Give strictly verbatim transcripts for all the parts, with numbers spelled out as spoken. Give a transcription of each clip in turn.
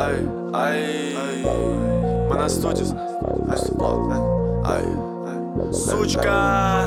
ай, ай. Мы на студии. Ай, ай, сучка.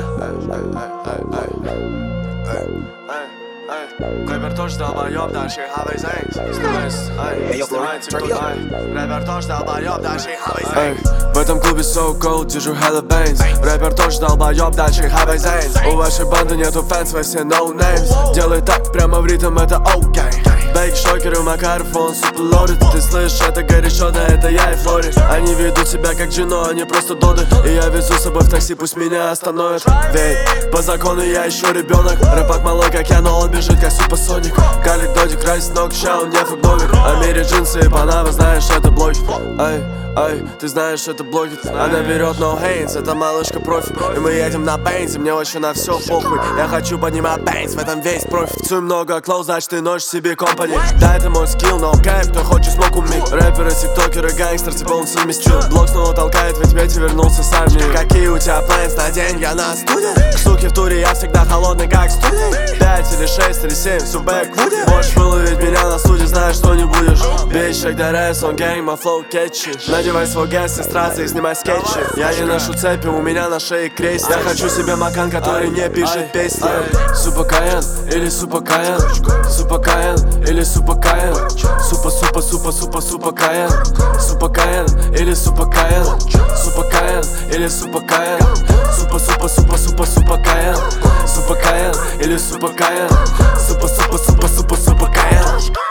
Рэпер тоже долбоёб, дальше хавай зэнкс. Снимайте кто ай. Рэпер тоже долбоёб, дальше хавай зэнкс. В этом клубе so cold, держу hella bangs. Рэпер тоже долбоёб, дальше хавай зэнкс. У вашей банды нету фэнс, вы все no names. Делай так, прямо в ритм, это окей. Бейк, шокеры, Макаров, он супер лорд. Ты слышишь, это горячо, да это я и Флори. Они ведут себя как Джино, они просто доды. И я везу с собой в такси, пусть меня остановят. Ведь по закону я еще ребенок. Рэпак малой, как я, но он бежит как суперсоник. Калик, додик, райс, ног, ща, он не фугновик. А мере джинсы и панама, знаешь, это блогер. Ай, ай, ты знаешь, это блогер. Она берет no hands, это малышка профи. И мы едем на бензе, мне вообще на все похуй. Я хочу поднимать бенз, в этом весь профит. Цуй много клоу, значит ты носишь себе компани. Да, это мой скилл, но кайф, кто хочет смог уметь. Рэперы, тиктокеры, гангстер, типа он совместил. Блок снова толкает, ведь Петя вернулся с армии. Какие у тебя планы на день, я на студии. К суке в туре, я всегда холодный, как студень. Пять или шесть или семь, все бэквуди. Можешь выловить меня на суде, знаешь, что не будешь. Бей шаг до рэс, он гэнг, my flow catchy. Надевай свой гэс, сестраться и снимай скетчи. Я не ношу цепи, у меня на шее крест. Я хочу себе макан, который не пишет песни. Супакаян или супакаян, супакаян или супакаян, супа супа супа супа супакаян, супакаян или супакаян, супакаян или супакаян, супа супа супа супа супакаян, супакаян или супакаян, супа супа супа супа супакаян.